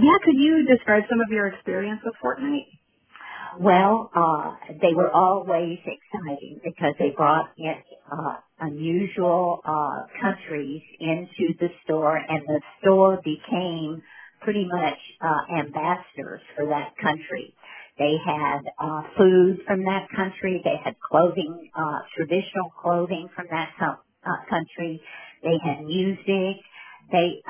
Yeah, could you describe some of your experience with Fortnite? Well, they were always exciting because they brought in unusual countries into the store, and the store became pretty much ambassadors for that country. They had food from that country. They had clothing, traditional clothing from that country. They had music. They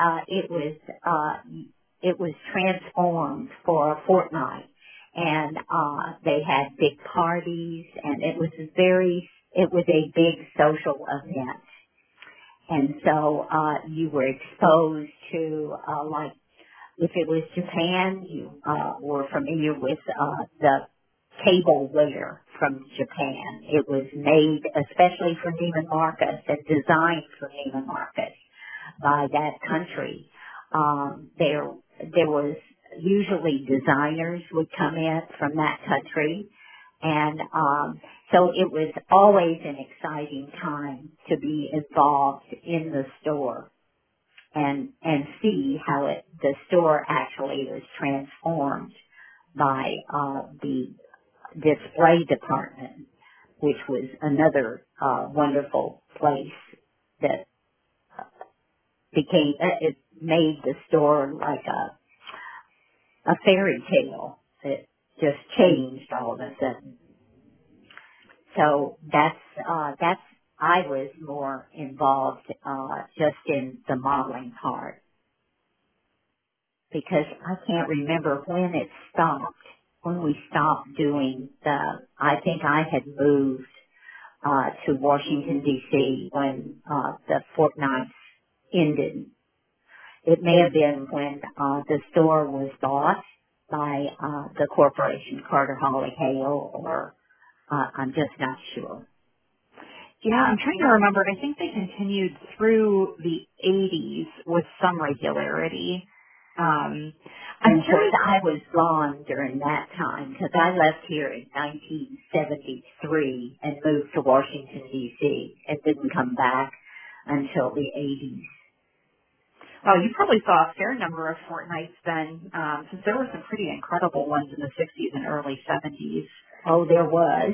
it was transformed for a fortnight, and they had big parties, and it was a big social event. And so you were exposed to like if it was Japan, you were familiar with the tableware from Japan. It was made especially for Neiman Marcus and designed for Neiman Marcus by that country. There was usually designers would come in from that country, and so it was always an exciting time to be involved in the store and see how the store actually was transformed by the display department, which was another wonderful place that it made the store like a fairy tale. It just changed all of a sudden. So I was more involved just in the modeling part, because I can't remember when it stopped, when we stopped doing I think I had moved to Washington DC when the fortnight ended. It may have been when the store was bought by the corporation Carter Hawley Hale, or I'm just not sure. Yeah, I'm trying to remember. I think they continued through the 80s with some regularity. I'm sure I was gone during that time, because I left here in 1973 and moved to Washington D.C. and didn't come back until the 80s. Oh, you probably saw a fair number of fortnights then, since there were some pretty incredible ones in the 60s and early 70s. Oh, there was.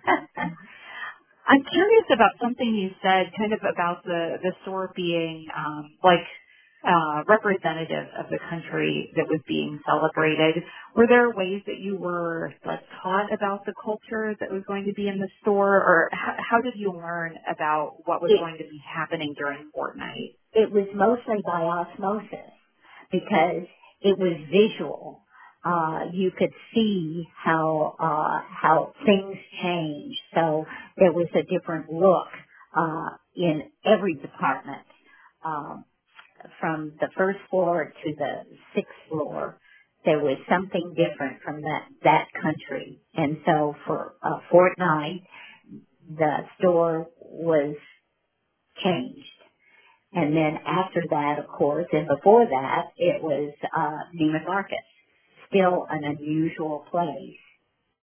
I'm curious about something you said, kind of about the store being representative of the country that was being celebrated. Were there ways that you were taught about the culture that was going to be in the store, or how did you learn about what was going to be happening during Fortnite? It was mostly by osmosis, because it was visual. You could see how things changed. So there was a different look in every department, from the first floor to the sixth floor. There was something different from that country, and so for a fortnight, the store was changed. And then after that, of course, and before that, it was Neiman Marcus, still an unusual place.